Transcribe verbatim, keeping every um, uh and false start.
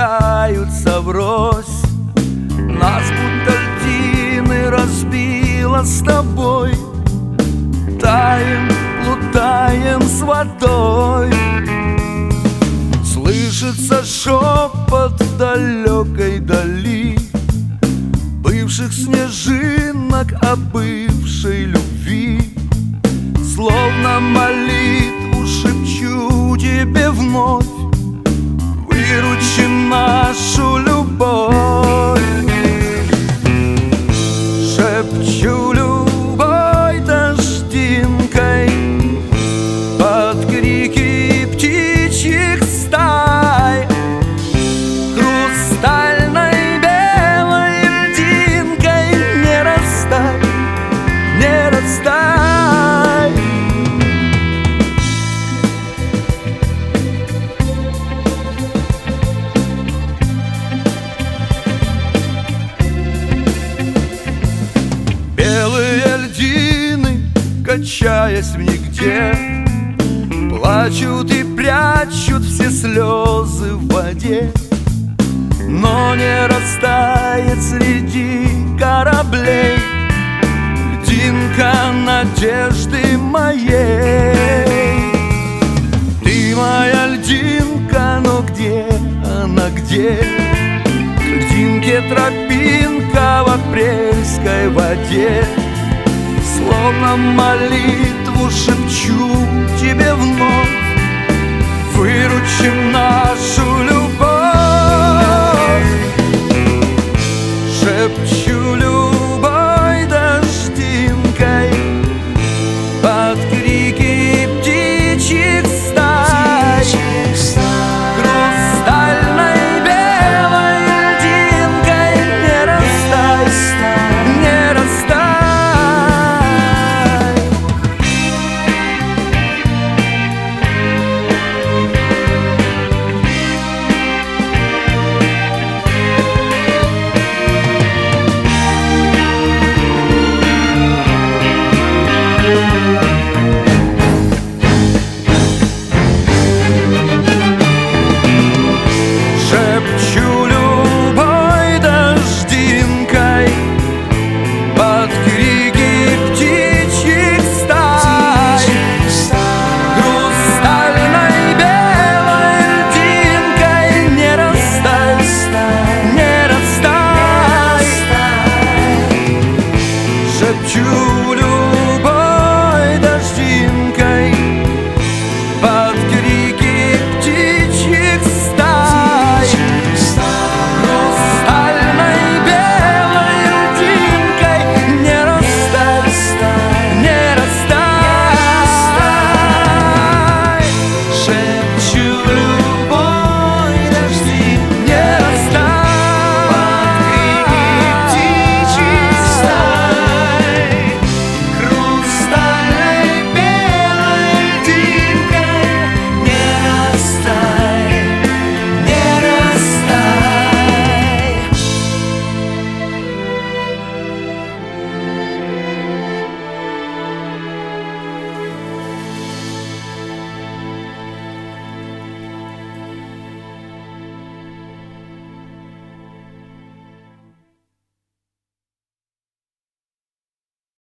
качаются врозь. Нас будто льдины разбило с тобой. Таем, плутаем с водой. Слышится шепот в далекой дали бывших снежинок о бывшей любви. Словно молитву шепчу тебе вновь: выручи нашу любовь. Шепчу любой дождинкой под крики птичьих стай, хрустальной белой льдинкой не растай, не растай. Белые льдины, качаясь в нигде, плачут и прячут все слезы в воде. Но не растает среди кораблей льдинка надежды моей. Ты моя льдинка, но где она, где? К льдинке тропинка в апрельской воде. Словно молитву шепчу